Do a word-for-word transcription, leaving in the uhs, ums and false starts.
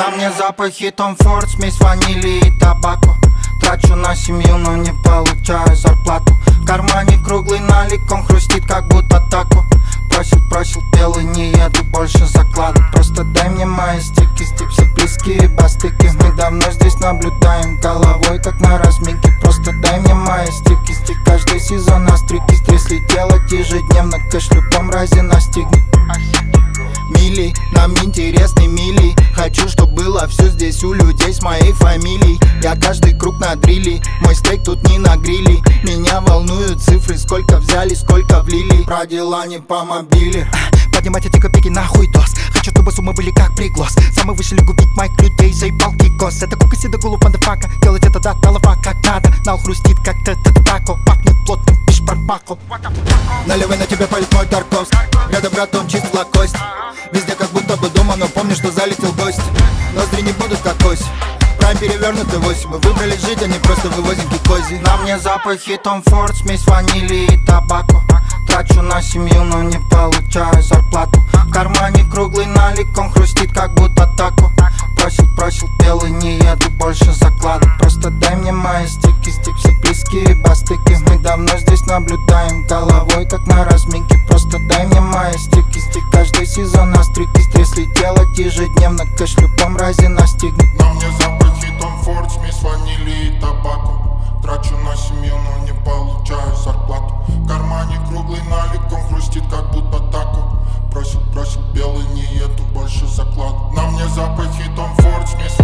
На мне запахи Том Форд, смесь ванили и табако. Трачу на семью, но не получаю зарплату. В кармане круглый налик, он хрустит, как будто тако. Просил, просил, пел и не еду больше заклада. Просто дай мне мои стики, все близкие бастыки. Мы давно здесь наблюдаем головой, как на разминке. Просто дай мне мои стики, стик каждый сезон на стрики. Если делать ежедневно, кэш в любом разе настигнет. Мили, нам интересны мили. Хочу, чтоб было все здесь у людей с моей фамилией. Я каждый круг на дрили, мой стейк тут не на гриле. Меня волнуют цифры, сколько взяли, сколько влили. Про дела не по мобиле. Поднимать эти копейки нахуй дос. Хочу, чтобы суммы были как приглас. Самый вышли губить моих людей, заебал кикос. Это кука седа гулу фандафака. Делать это до голова как надо. Нал хрустит как-то тако. Пахнет плотным пиш парпако. Наливай, на тебя палит мой Тарковский. Рядом брат, он чист лакость. Везде как будто бы дома, но помню, что залетел гость. Ноздри не будут как ось. Прайм перевернутый восемь. Мы выбрали жить, а не просто вывозим кикози. На мне запахи Том Форд, смесь ванили и табако. Трачу на семью, но не получаю зарплату. В кармане круглый налик, он хрустит, как будто тако. Просил, просил, пел и не еду больше заклада. Просто дай мне мои стики, стик, все близкие бастыки. Мы давно здесь наблюдаем головой, как на разминке. Просто дай мне мои стики, стик каждый сезон на стрики. Если делать ежедневно, кэш в любом разе настигнет. На мне запахи Том Форд, смесь ванили и табако. Трачу на семью, но не получаю зарплату. В кармане круглый налик, он хрустит, как будто тако. Просил, просил, белый, не еду больше заклад. На мне запахи Том Форд, смесь